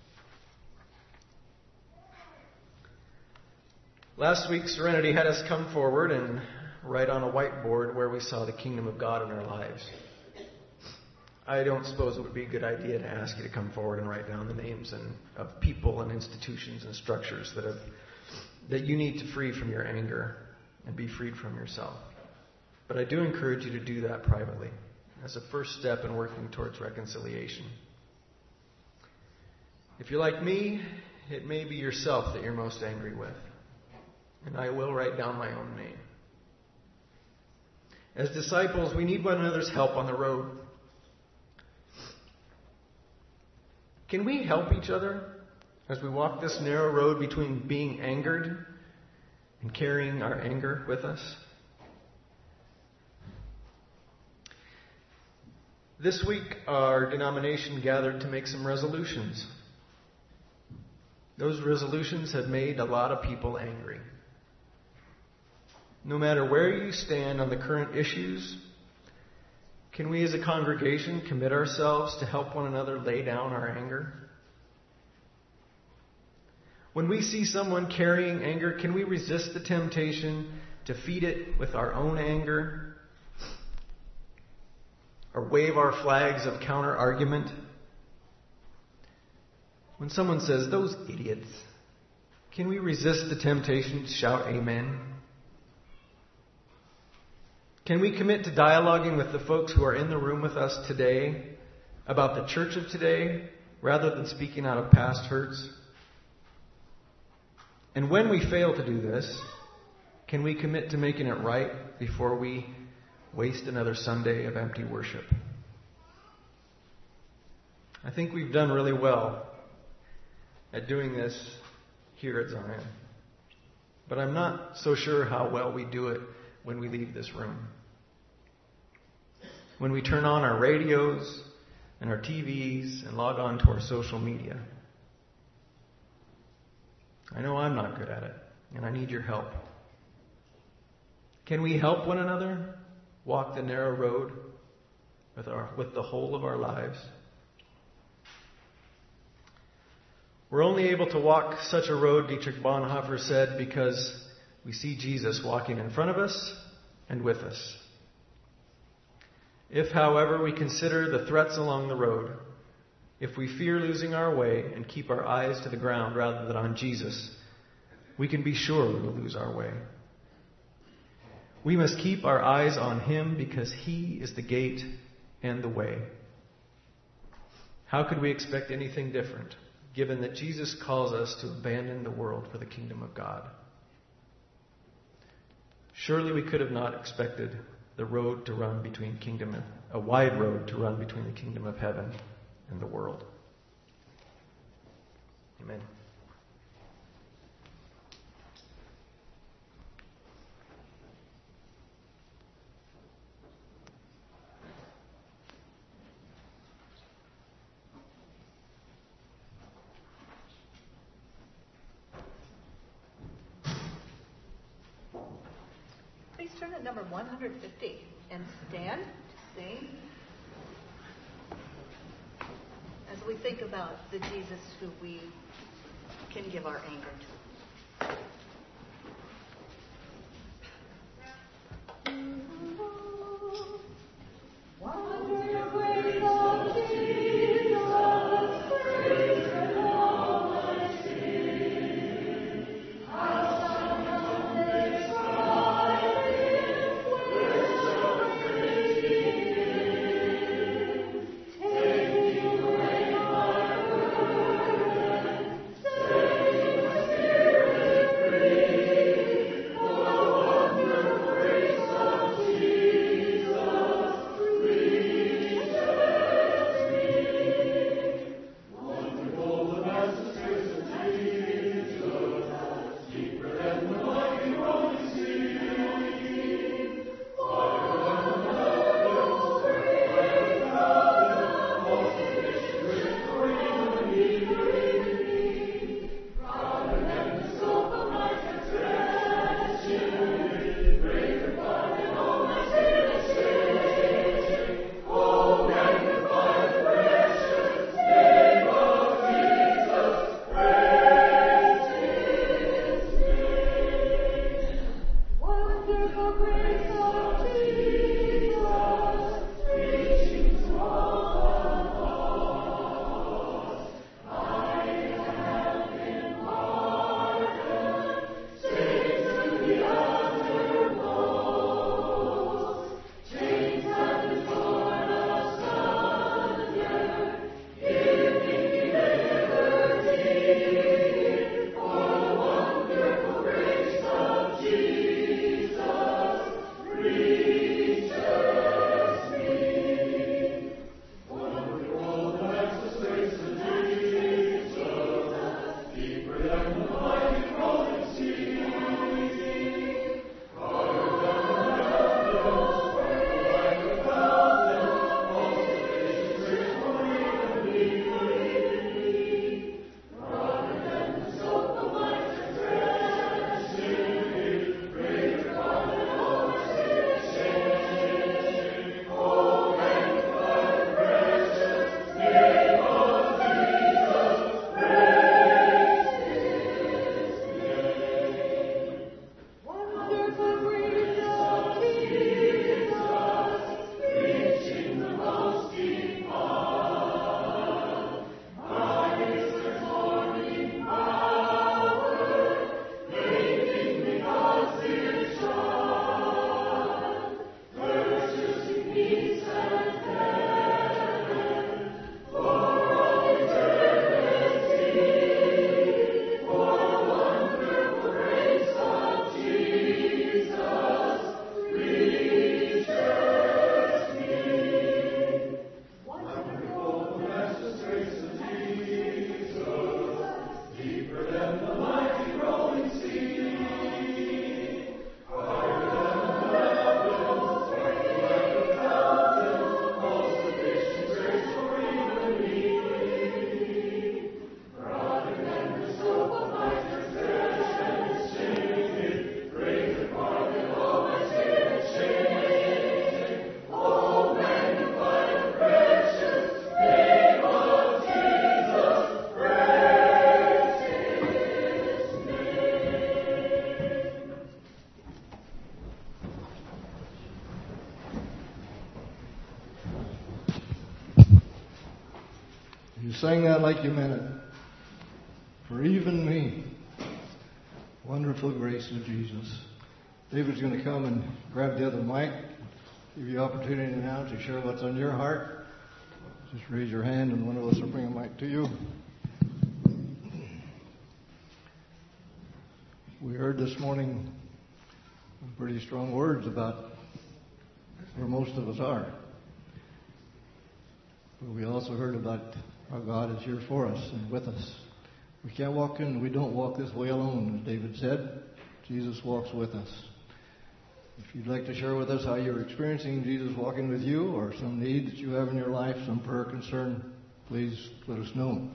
Last week, Serenity had us come forward and write on a whiteboard where we saw the kingdom of God in our lives. I don't suppose it would be a good idea to ask you to come forward and write down the names of people and institutions and structures that you need to free from your anger and be freed from yourself. But I do encourage you to do that privately as a first step in working towards reconciliation. If you're like me, it may be yourself that you're most angry with. And I will write down my own name. As disciples, we need one another's help on the road. Can we help each other as we walk this narrow road between being angered and carrying our anger with us? This week, our denomination gathered to make some resolutions. Those resolutions have made a lot of people angry. No matter where you stand on the current issues, can we as a congregation commit ourselves to help one another lay down our anger? When we see someone carrying anger, can we resist the temptation to feed it with our own anger? Or wave our flags of counter-argument? When someone says, "Those idiots," can we resist the temptation to shout amen? Can we commit to dialoguing with the folks who are in the room with us today about the church of today, rather than speaking out of past hurts? And when we fail to do this, can we commit to making it right before we waste another Sunday of empty worship? I think we've done really well at doing this here at Zion. But I'm not so sure how well we do it when we leave this room. When we turn on our radios and our TVs and log on to our social media. I know I'm not good at it, and I need your help. Can we help one another walk the narrow road with the whole of our lives? We're only able to walk such a road, Dietrich Bonhoeffer said, because we see Jesus walking in front of us and with us. If, however, we consider the threats along the road, if we fear losing our way and keep our eyes to the ground rather than on Jesus, we can be sure we will lose our way. We must keep our eyes on Him because He is the gate and the way. How could we expect anything different, given that Jesus calls us to abandon the world for the kingdom of God? Surely we could have not expected the road to run between a wide road to run between the kingdom of heaven and the world. Amen. Please turn to number 150 and stand to sing as we think about the Jesus who we can give our anger to. Spirit You sang that like you meant it. For even me. Wonderful grace of Jesus. David's going to come and grab the other mic. Give you opportunity now to share what's on your heart. Just raise your hand and one of us will bring a mic to you. We heard this morning some pretty strong words about where most of us are. But we also heard about how God is here for us and with us. We don't walk this way alone, as David said. Jesus walks with us. If you'd like to share with us how you're experiencing Jesus walking with you, or some need that you have in your life, some prayer concern, please let us know.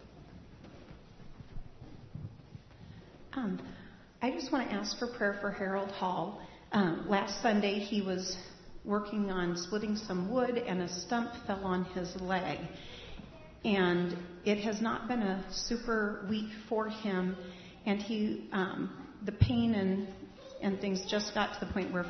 I just want to ask for prayer for Harold Hall. Last Sunday he was working on splitting some wood and a stump fell on his leg. And it has not been a super week for him. And the pain and things just got to the point where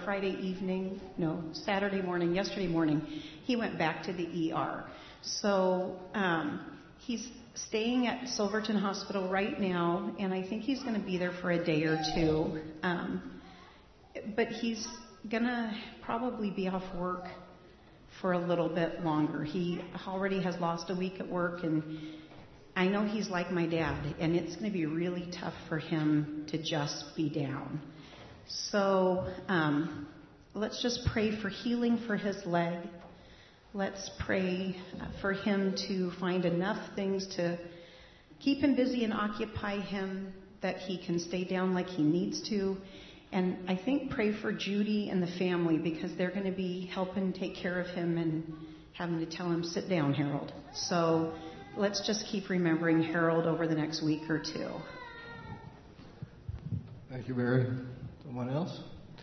yesterday morning, he went back to the ER. So he's staying at Silverton Hospital right now, and I think he's going to be there for a day or two. But he's going to probably be off work for a little bit longer. He already has lost a week at work, and I know he's like my dad, and it's going to be really tough for him to just be down. So let's just pray for healing for his leg. Let's pray for him to find enough things to keep him busy and occupy him that he can stay down like he needs to. And I think pray for Judy and the family, because they're going to be helping take care of him and having to tell him, sit down, Harold. So let's just keep remembering Harold over the next week or two. Thank you, Mary. Someone else?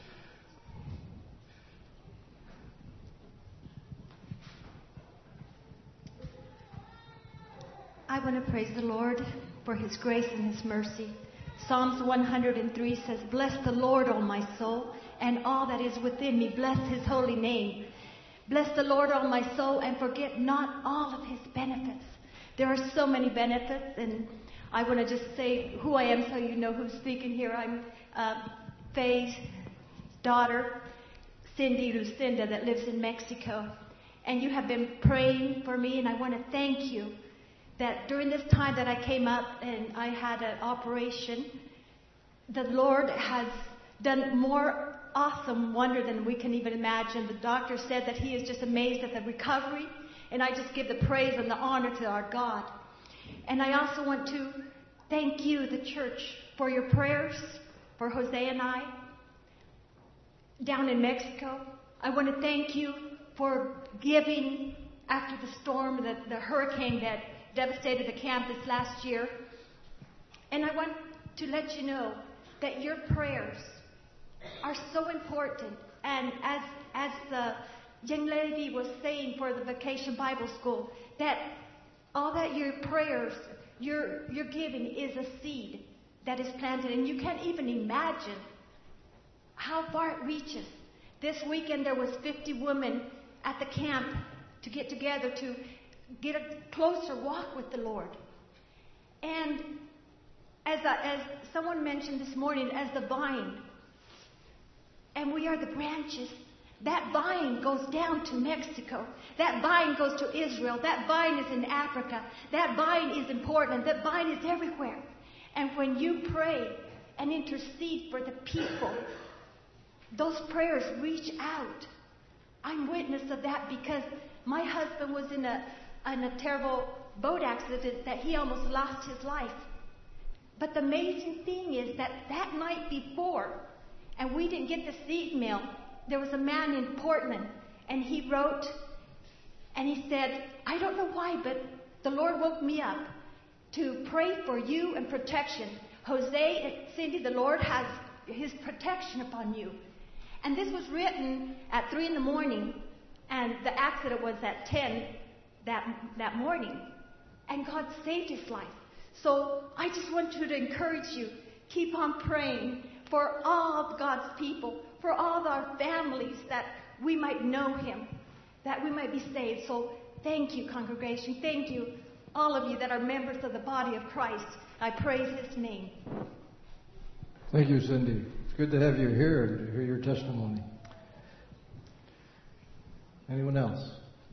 I want to praise the Lord for His grace and His mercy. Psalms 103 says, "Bless the Lord, O my soul, and all that is within me. Bless His holy name. Bless the Lord, O my soul, and forget not all of His benefits." There are so many benefits, and I want to just say who I am so you know who's speaking here. I'm Faye's daughter, Cindy Lucinda, that lives in Mexico. And you have been praying for me, and I want to thank you that during this time that I came up and I had an operation, the Lord has done more awesome wonder than we can even imagine. The doctor said that he is just amazed at the recovery, and I just give the praise and the honor to our God. And I also want to thank you, the church, for your prayers for Jose and I down in Mexico. I want to thank you for giving after the storm, the hurricane that devastated the camp this last year. And I want to let you know that your prayers are so important. And as the young lady was saying for the Vacation Bible School, that all that your prayers, your giving is a seed that is planted. And you can't even imagine how far it reaches. This weekend there was 50 women at the camp to get together to get a closer walk with the Lord. And as someone mentioned this morning, as the vine, and we are the branches, that vine goes down to Mexico. That vine goes to Israel. That vine is in Africa. That vine is in Portland. That vine is everywhere. And when you pray and intercede for the people, those prayers reach out. I'm witness of that because my husband was in a terrible boat accident that he almost lost his life. But the amazing thing is that night before, and we didn't get this email, there was a man in Portland, and he wrote, and he said, "I don't know why, but the Lord woke me up to pray for you and protection. Jose and Cindy, the Lord has His protection upon you." And this was written at 3 a.m, and the accident was at 10 that morning. And God saved his life. So I just want you to encourage you, keep on praying for all of God's people, for all of our families, that we might know Him, that we might be saved. So thank you, congregation. Thank you all of you that are members of the body of Christ. I praise His name. Thank you, Cindy. It's good to have you here and to hear your testimony. Anyone else?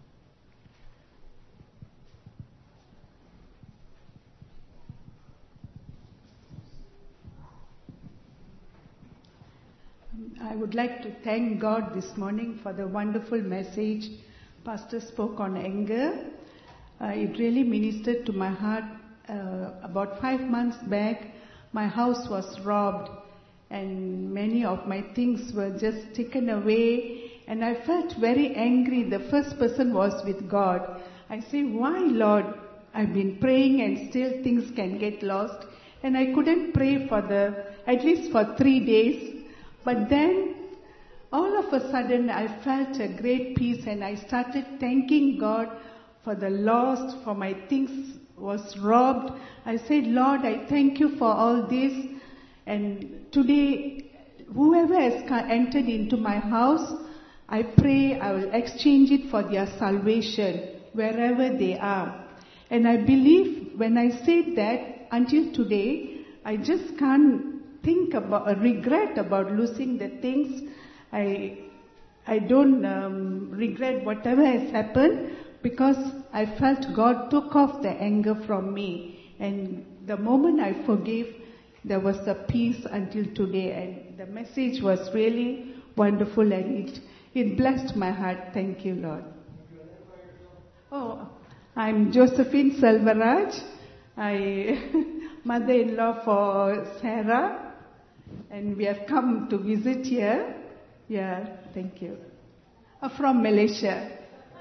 I would like to thank God this morning for the wonderful message Pastor spoke on anger. It really ministered to my heart. About 5 months back, my house was robbed and many of my things were just taken away, and I felt very angry. The first person was with God. I say, why, Lord? I've been praying and still things can get lost, and I couldn't pray for at least for 3 days. But then, all of a sudden, I felt a great peace and I started thanking God for the lost, for my things was robbed. I said, Lord, I thank you for all this. And today, whoever has entered into my house, I pray I will exchange it for their salvation, wherever they are. And I believe when I said that, until today, I just can't think about regret about losing the things. I don't regret whatever has happened, because I felt God took off the anger from me. And the moment I forgave, there was a peace until today. And the message was really wonderful and it blessed my heart. Thank you, Lord. Oh, I'm Josephine Selvaraj. Mother-in-law for Sarah. And we have come to visit here. Yeah, thank you. From Malaysia.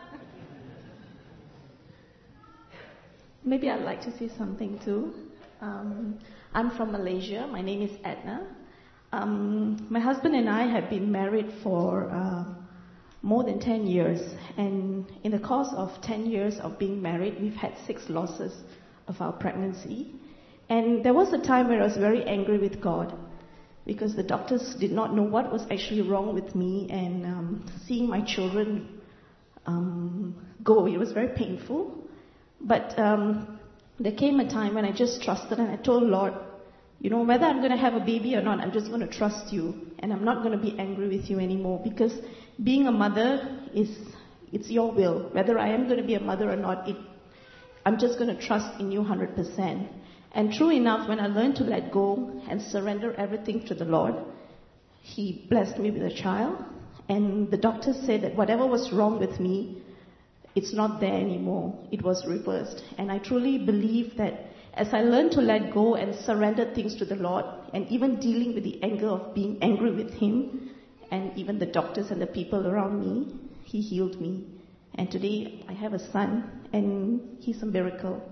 Maybe I'd like to say something too. I'm from Malaysia. My name is Edna. My husband and I have been married for more than 10 years. And in the course of 10 years of being married, we've had 6 losses of our pregnancy. And there was a time where I was very angry with God, because the doctors did not know what was actually wrong with me, and seeing my children go, it was very painful. But there came a time when I just trusted, and I told Lord, whether I'm going to have a baby or not, I'm just going to trust you, and I'm not going to be angry with you anymore, because being a mother it's your will. Whether I am going to be a mother or not, I'm just going to trust in you 100%. And true enough, when I learned to let go and surrender everything to the Lord, He blessed me with a child. And the doctor said that whatever was wrong with me, it's not there anymore. It was reversed. And I truly believe that as I learned to let go and surrender things to the Lord, and even dealing with the anger of being angry with Him, and even the doctors and the people around me, He healed me. And today I have a son, and he's a miracle.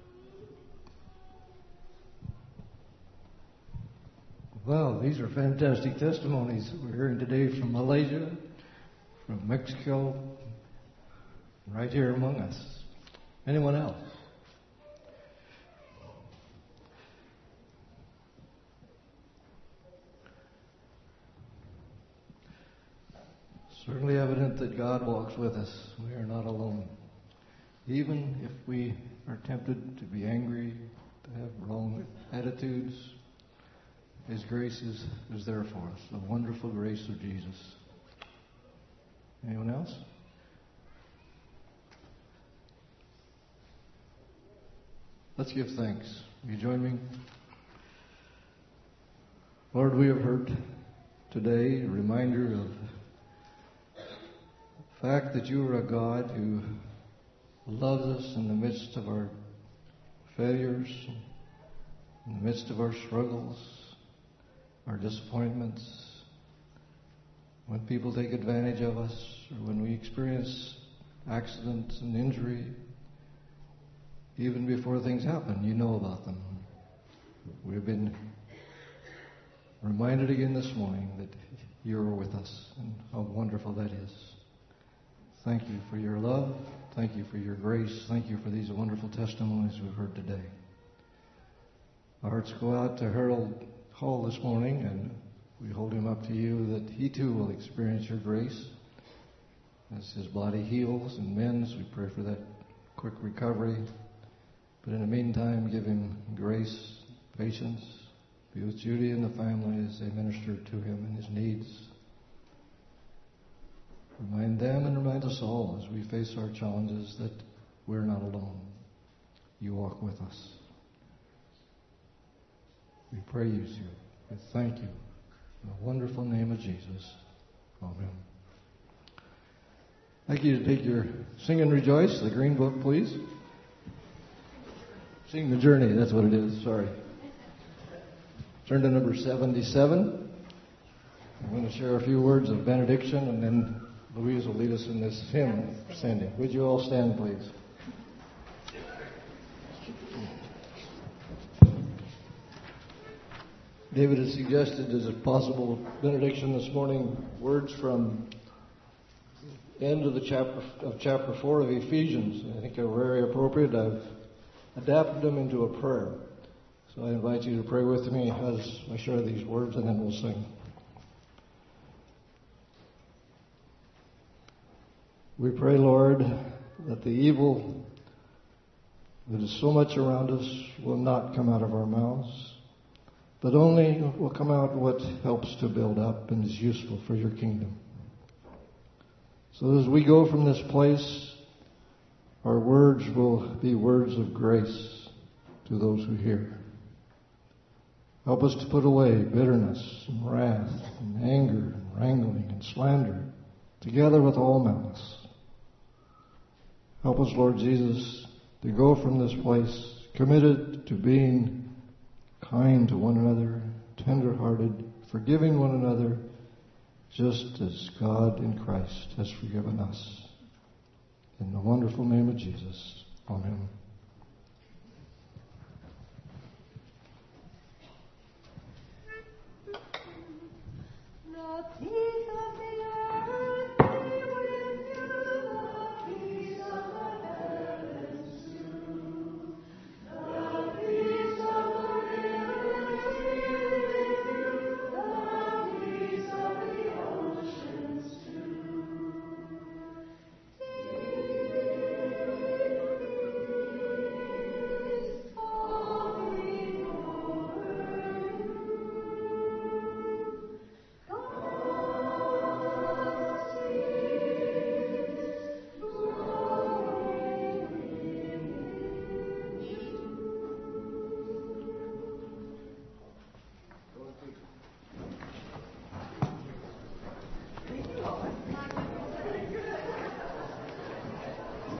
Wow, these are fantastic testimonies we're hearing today from Malaysia, from Mexico, right here among us. Anyone else? Certainly evident that God walks with us. We are not alone. Even if we are tempted to be angry, to have wrong attitudes, His grace is there for us. The wonderful grace of Jesus. Anyone else? Let's give thanks. Will you join me? Lord, we have heard today a reminder of the fact that you are a God who loves us in the midst of our failures, in the midst of our struggles, our disappointments, when people take advantage of us, or when we experience accidents and injury. Even before things happen, you know about them. We've been reminded again this morning that you are with us, and how wonderful that is. Thank you for your love. Thank you for your grace. Thank you for these wonderful testimonies we've heard today. Our hearts go out to Harold Hall this morning, and we hold him up to you that he too will experience your grace. As his body heals and mends, we pray for that quick recovery. But in the meantime, give him grace, patience. Be with Judy and the family as they minister to him and his needs. Remind them and remind us all as we face our challenges that we're not alone. You walk with us. We praise you. We thank you. In the wonderful name of Jesus. Amen. I'd like you to take your Sing and Rejoice, the green book, please. Sing the Journey, that's what it is, sorry. Turn to number 77. I'm going to share a few words of benediction, and then Louise will lead us in this hymn, Sandy. Would you all stand, please? David has suggested as a possible benediction this morning words from the end of chapter 4 of Ephesians. I think they're very appropriate. I've adapted them into a prayer. So I invite you to pray with me as I share these words, and then we'll sing. We pray, Lord, that the evil that is so much around us will not come out of our mouths, but only will come out what helps to build up and is useful for your kingdom. So as we go from this place, our words will be words of grace to those who hear. Help us to put away bitterness and wrath and anger and wrangling and slander, together with all malice. Help us, Lord Jesus, to go from this place committed to being kind to one another, tender-hearted, forgiving one another, just as God in Christ has forgiven us. In the wonderful name of Jesus, amen.